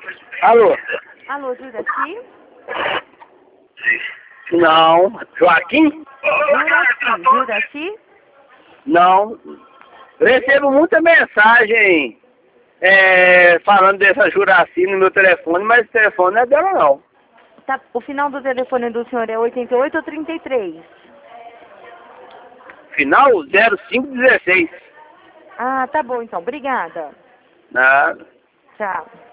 Alô? Alô, Juraci? Não. Joaquim? Juraci? Não. Recebo muita mensagem falando dessa Juraci no meu telefone, mas o telefone não é dela não. Tá, o final do telefone do senhor é 88 ou 33? Final 0516. Ah, tá bom então. Obrigada. Nada. Tchau.